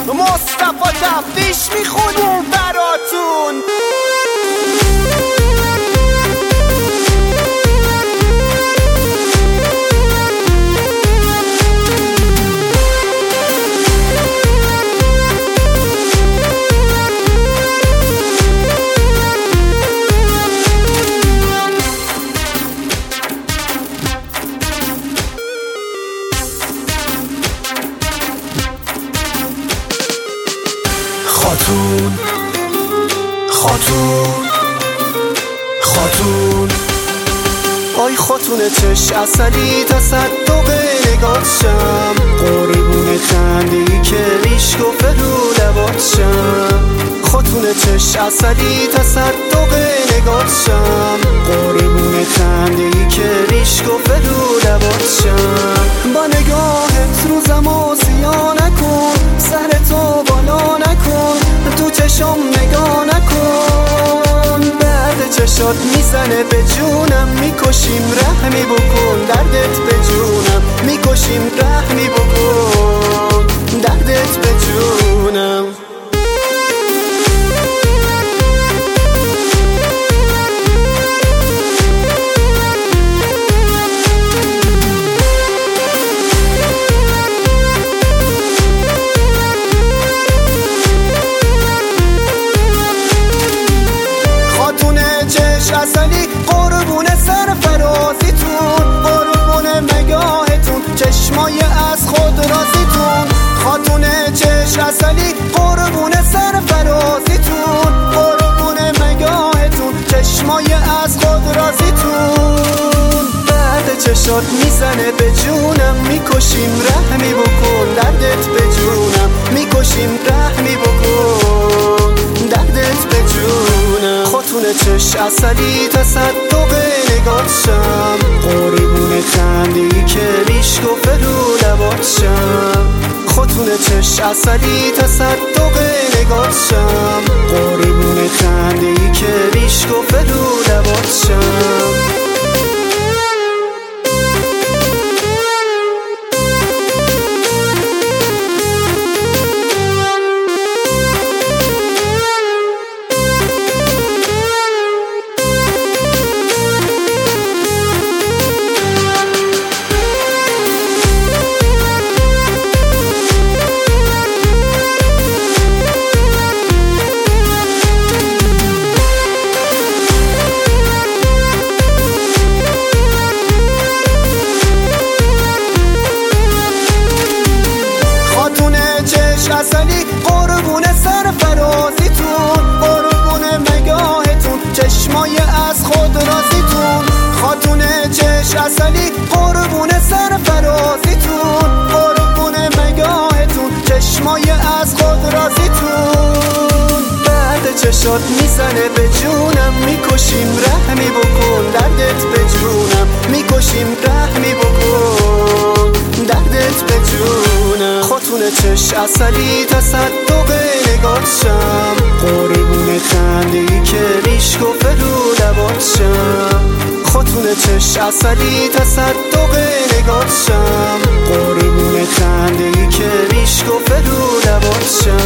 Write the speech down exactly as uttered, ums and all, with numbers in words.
مصطفی تفتیش میخونیم براتون. خاتون خاتون خاتون آی خاتون چش اصلی تصدق نگاهشم، قربون خنده‌ای که ریش گفته رو لباشم. خاتون چش اصلی تصدق نگاهشم، قربون خنده‌ای که ریش گفته رو لباشم. با نگاهت روزم و سیاه نکن، سرتو بالا نکن، تو چشم نگاه نکن. درد چشات میزنه به جونم، میکشیم رحمی بکن. دردت به جونم میکشیم رحمی بکن. دردت به جونم. اصلی قربون سرفرازیتون، قربون مگاهتون، چشمای از خود رازیتون. خاتون چش اصلی قربون سرفرازیتون، قربون مگاهتون، چشمای از خود رازیتون. درد چشات میزنه به جونم، میکشیم رحمی بکن. دردت به جونم میکشیم رحمی بکن. دردت به جونم. خاتون چش اصلی تصدق نگاهشم، قربون خنده‌ای که ریش گفته رو لباشم. خاتون چش اصلی تصدق نگاهشم، قربون خنده‌ای که ریش گفته رو لباشم. اصلی قربون سرفرازیتون، قربون مگاهتون، چشمای از خود رازیتون. خاتون چش اصلی قربون سرفرازیتون، قربون مگاهتون، چشمای از خود رازیتون. درد چشات میزنه به جونم، میکشیم رحمی بکن. دردت به جونم میکشیم رحمی بکن. دردت به جونم. خاتون چش اصلی تصدق نگاهشم، قربون خنده‌ای که ریش گفته رو لباشم. خاتون چش اصلی تصدق نگاهشم، قربون خنده‌ای که ریش گفته رو لباشم.